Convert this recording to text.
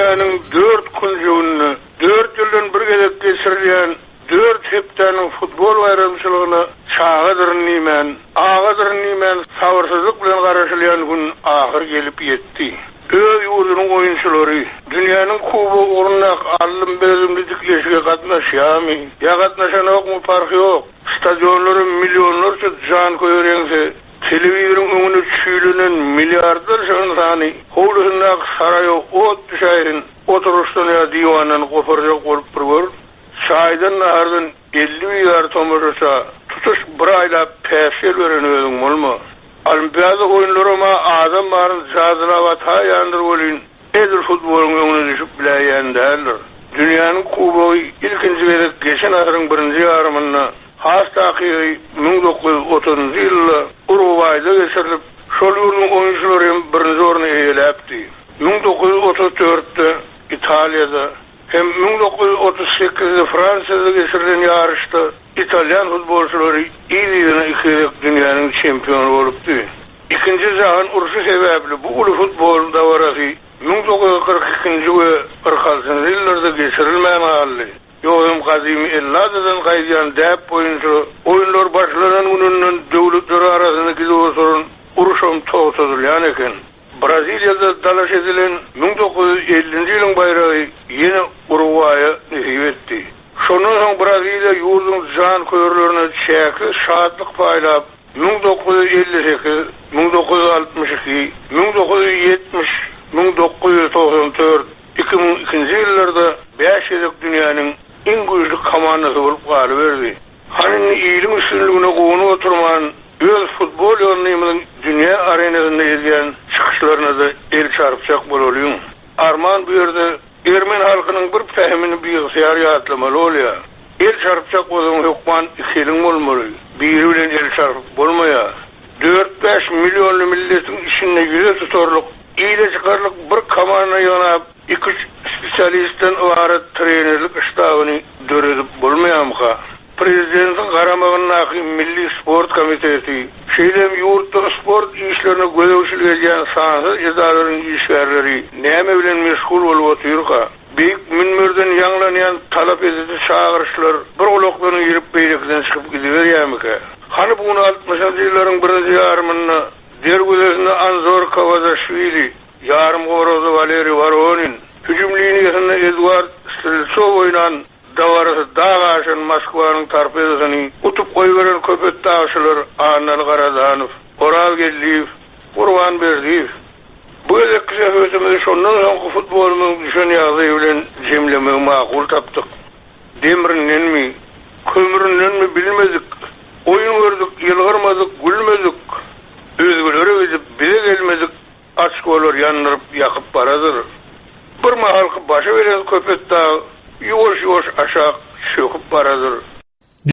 dünýäniň 4 kuljugyny 4 ýyldan bir gezek geçirýän 4 hepdeniň futbol bayramçylygyna çağadyr nimen, ağadyr nimen sabırsyzlyk bilen garaşylýan gün ahyr gelip ýetdi. Öz ýurdunyň oýunçylary dünýäniň kubu urunak allym bezimli dikleşige gatnaşýarmy? Ya gatnaşanokmy farky ýok. Stadionlary milyonlarça jan koýarýansa, telewizionyň öňüne çüýlenen milliardarça insany howlusyna saraýa ot düşärin, oturuşdan ýa diwandan goparjak bolup durýar. Şaýdan nahardan 50 milyar tomarsa tutuş bir aýla päsel beren özüň bolma. Olimpiada oýunlaryma adam baryn jazylawa taýandyr bolýan. Edil futboluň öňüne düşüp biläýändir. Dünýäniň kubogy ilkinji berip geçen asyryň birinji ýarymyna Hastaqi 1930 ýylda Uruguayda geçirilip, şol ýurduň oýunçylary birinji orny eýeläpdi. 1934-de Italiýada hem 1938-de Fransýada geçirilen ýarışda İtalyan futbolçulary ýylyna ikirek dünýäniň çempionu bolupdy. İkinji jahan uruşy sebäpli bu uly futbol dawarasy 1942-nji we 40-njy ýyllarda geçirilmän hally. Ýogum gazymy elladadan gaýdan däp boýunça oýunlar başlanan gününden döwletler arasyna gidiyorsun uruşum toğutulýan eken. Braziliýada dalaş edilen 1950-nji ýylyň bayragy ýene Uruguay'a nisip etdi. Şondan soň Braziliýa ýurduň jan köýerlerine çäkli şadlyk paýlap 1958, 1962, 1970, 1994, 2002-nji ýyllarda 5 ýyllyk dünýäniň en güýçli komandasy bolup galyberdi. Hanyň ýylyň üstünligine gowuny oturman öz futbol ýolundan dünýä arenasynda ýergen çykyşlaryna da el çarpjak bolýar. Arman bu ýerde Ermen halkynyň bir pähmini bilgisayar ýatlamaly bolýar. El çarpjak bolan hukman ikiliň bolmaly. Biri bilen el çarpyp bolmaýar. 4-5 milyonly milletiň içinde ýüze tutarlyk, ýyly çykarlyk bir komanda ýanap 2 spesialistden ibaret trenerlik iştabyny döredip bolmaýarmy? Prezidentin garamagyny Milli Sport Komiteti, şeýlem ýurtda sport işlerine gözewçilik edýän sansy idaralyň işgärleri näme bilen meşgul bolup oturýar? Büyük minberden ýanglanýan talap edici çağırışlar bir oloklarına girip beýlekden çykyp gidiberýärmi? Hani bunu 60-njy ýyllaryň birinji ýarymyna dergüzesinde Anzor Kavazashvili, yarım gorozu Valeri Voronin, hücum liniyasında Eduard Streltsov oynan dawarasy dağaşyn Moskwanyň torpedosyny utup goýberen köpet dağşylar Anal Garazanow, Oravgelliýew, Gurbanberdiýew. Bu ýerki şäherimizi şondan soňky futbolumyň düşen ýagdaý bilen jemlemek makul tapdyk. Demirinden kömüründen bilmedik. Oyun gördük, ýylgyrmadyk, gülmedik. Özgülere gidip bize gelmedik. Açkolar yanırıp yakıp baradır. Bir mahalky başa veren köpet dağı yoş aşağı çöküp baradır.